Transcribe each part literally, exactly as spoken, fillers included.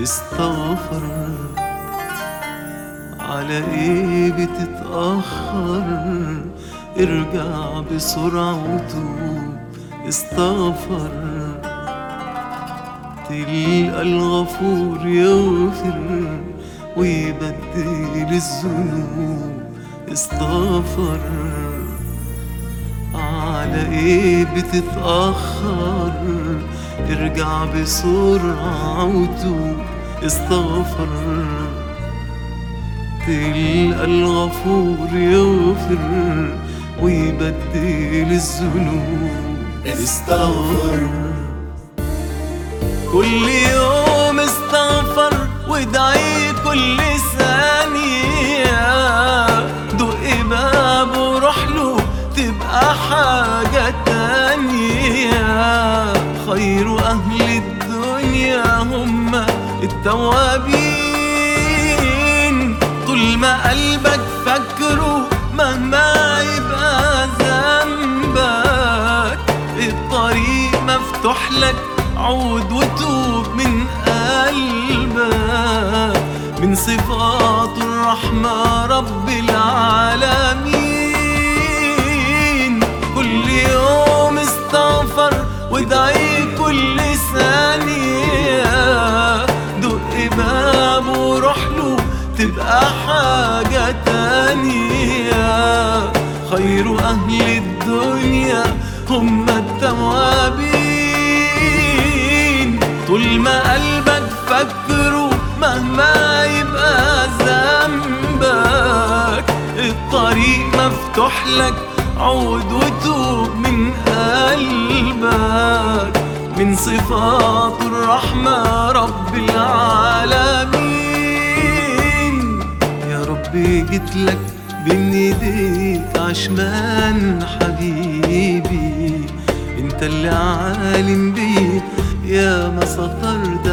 استغفر. على ايه بتتأخر؟ ارجع بسرعة وتوب استغفر. تلقى الغفور يغفر ويبدل الذنوب استغفر. على ايه بتتأخر؟ ارجع بسرعة وتوب استغفر. تلقى الغفور يغفر ويبدل الذنوب استغفر. كل يوم استغفر وادعي كل ثانية، دق بابه وروح له تبقى حاجة تانية. خير أهل الدنيا هم التوابين، طول ما قلبك فاكره مهما يبقى ذنبك الطريق مفتوح لك، عود وتوب من قلبك. من صفات الرحمة رب العالمين. كل يوم استغفر وادعي كل ثانية، دق بابه وروح له تبقى حاجة تانية. خير أهل الدنيا هم التوابين، طول ما قلبك فاكره مهما يبقى ذنبك الطريق مفتوح لك، عود وتوب من قلبك. من صفات الرحمة رب العالمين. يا ربي جيتلك بين ايديك عشمان حبيبي، انت اللي عالم بي يا ما سترت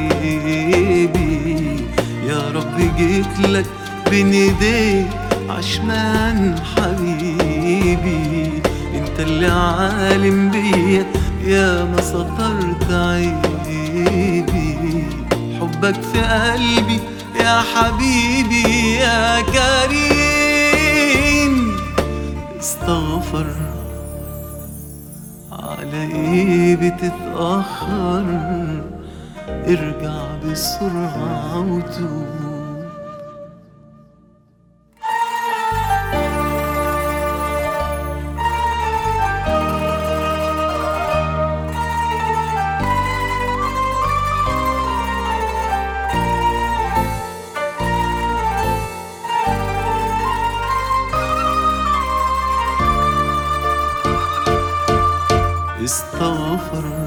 عيبي. يا ربي جيتلك بين ايديك عشمان حبيبي، انت اللي عالم بي يا ما سترت عيبي. حبك في قلبي يا حبيبي يا كريم استغفر. على ايه بتتأخر؟ ارجع بسرعة وتوب. استغفر.